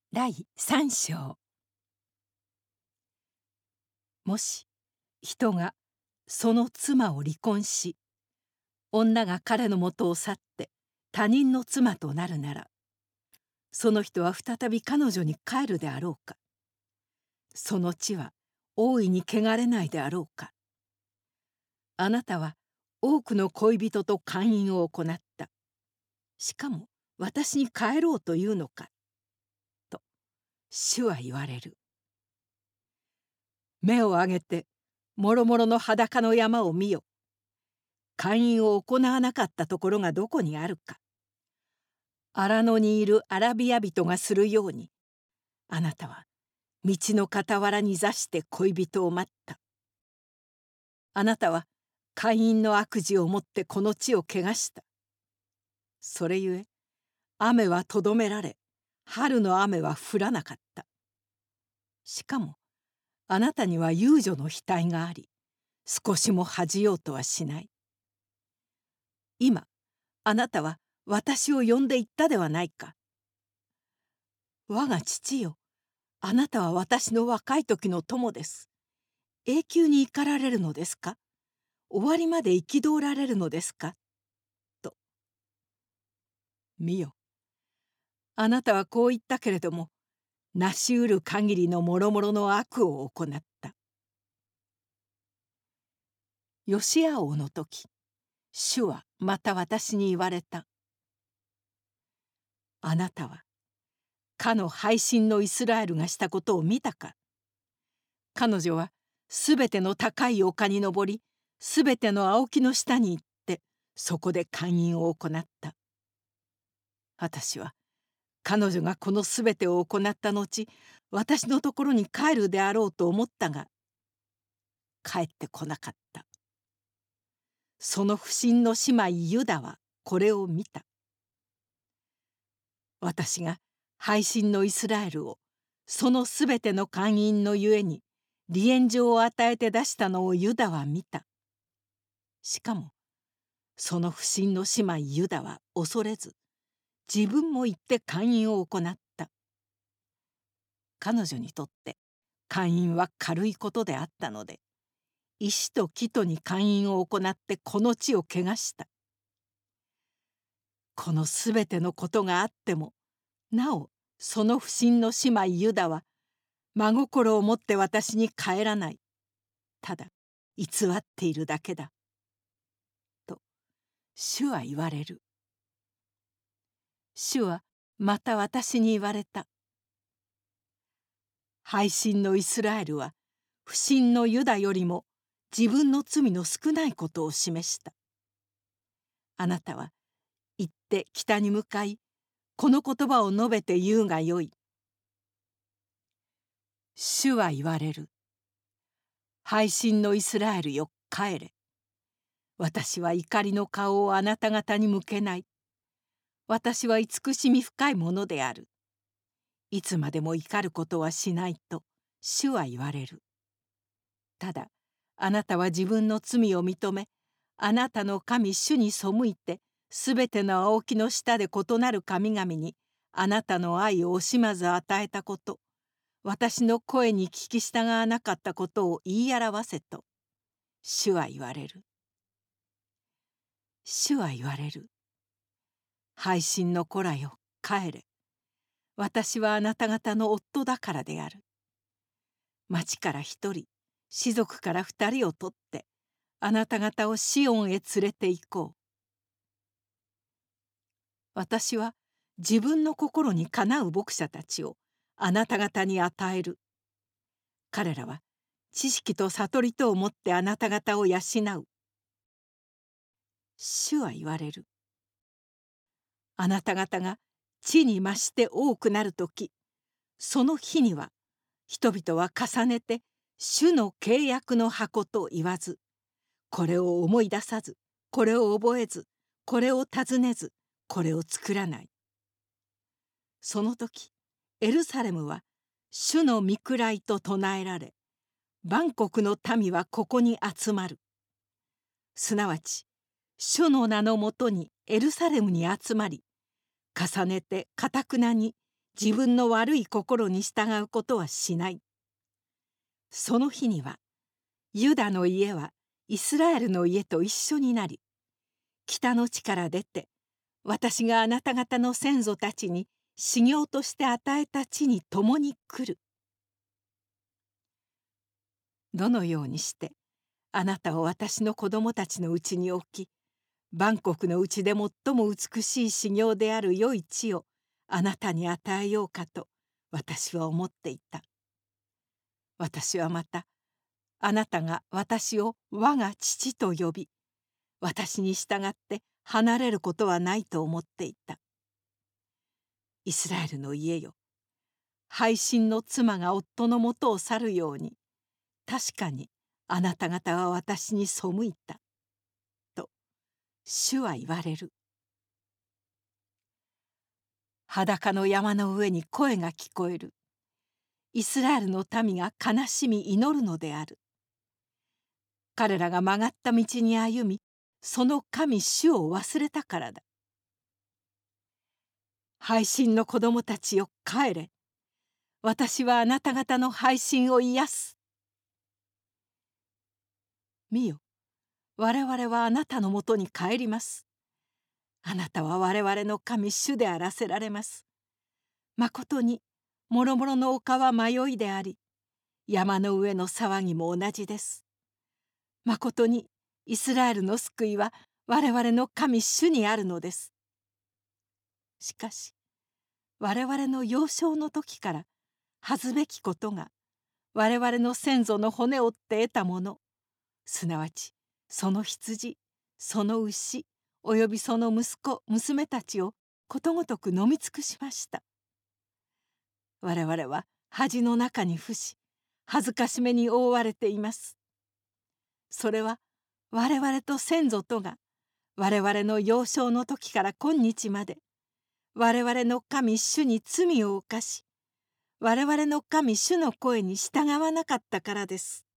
第3章。もし人がその妻を離婚し、女が彼のもとを去って他人の妻となるなら、その人は再び彼女に帰るであろうか。その地は大いに汚れないであろうか。あなたは多くの恋人と姦淫を行った。しかも私に帰ろうというのか。と主は言われる。目を上げてもろもろの裸の山を見よ。姦淫を行わなかったところがどこにあるか。荒野にいるアラビア人がするように、あなたは道の傍らに座して恋人を待った。あなたは姦淫の悪事をもってこの地を汚した。それゆえ雨はとどめられ、春の雨は降らなかった。しかもあなたには遊女の額があり、少しも恥じようとはしない。今あなたは私を呼んで言ったではないか。我が父よ、あなたは私の若い時の友です。永久に生かられるのですか。終わりまで憤られるのですか。と。見よ、あなたはこう言ったけれども、成し得る限りのもろもろの悪を行った。ヨシア王の時、主はまた私に言われた。あなたはかの背信のイスラエルがしたことを見たか。彼女はすべての高い丘に登り、すべての青木の下に行って、そこで姦淫を行った。私は彼女がこのすべてを行った後、私のところに帰るであろうと思ったが、帰ってこなかった。その不信の姉妹ユダはこれを見た。私が背信のイスラエルをそのすべての姦淫のゆえに離縁状を与えて出したのをユダは見た。しかもその不信の姉妹ユダは恐れず、自分も行って姦淫を行った。彼女にとって姦淫は軽いことであったので、石と木とに姦淫を行ってこの地を汚した。このすべてのことがあっても、なおその不信の姉妹ユダは真心を持って私に帰らない。ただ偽っているだけだ。と主は言われる。主はまた私に言われた。背信のイスラエルは不信のユダよりも自分の罪の少ないことを示した。あなたは行って北に向かい、この言葉を述べて言うがよい。主は言われる。背信のイスラエルよ、帰れ。私は怒りの顔をあなた方に向けない。私は慈しみ深いものである。いつまでも怒ることはしないと主は言われる。ただあなたは自分の罪を認め、あなたの神主に背いて、すべての青木の下で異なる神々にあなたの愛を惜しまず与えたこと、私の声に聞き従わなかったことを言い表せと主は言われる。主は言われる。背信の子らよ、帰れ。私はあなた方の夫だからである。町から一人、士族から二人を取って、あなた方をシオンへ連れて行こう。私は自分の心にかなう牧者たちをあなた方に与える。彼らは知識と悟りとをもってあなた方を養う。主は言われる。あなた方が地に増して多くなるとき、その日には人々は重ねて主の契約の箱と言わず、これを思い出さず、これを覚えず、これを尋ねず、これを作らない。その時エルサレムは主の御位と唱えられ、万国の民はここに集まる。すなわち主の名のもとにエルサレムに集まり、重ねてかたくなに自分の悪い心に従うことはしない。その日にはユダの家はイスラエルの家と一緒になり、北の地から出て私があなた方の先祖たちに修行として与えた地に共に来る。どのようにしてあなたを私の子供たちのうちに置き、万国のうちで最も美しい修行である良い地をあなたに与えようかと私は思っていた。私はまたあなたが私を我が父と呼び、私に従って離れることはないと思っていた。イスラエルの家よ、背信の妻が夫のもとを去るように、確かにあなた方は私に背いた。と、主は言われる。裸の山の上に声が聞こえる。イスラエルの民が悲しみ祈るのである。彼らが曲がった道に歩み、その神主を忘れたからだ。背信の子供たちよ、帰れ。私はあなた方の背信を癒す。見よ、我々はあなたのもとに帰ります。あなたは我々の神主であらせられます。まことに、もろもろの丘は迷いであり、山の上の騒ぎも同じです。まことに、イスラエルの救いは我々の神主にあるのです。しかし、我々の幼少の時から恥ずべきことが、我々の先祖の骨折って得たもの、すなわちその羊、その牛、およびその息子娘たちをことごとく飲み尽くしました。我々は恥の中に伏し、恥ずかしめに覆われています。それは我々と先祖とが我々の幼少の時から今日まで我々の神主に罪を犯し、我々の神主の声に従わなかったからです。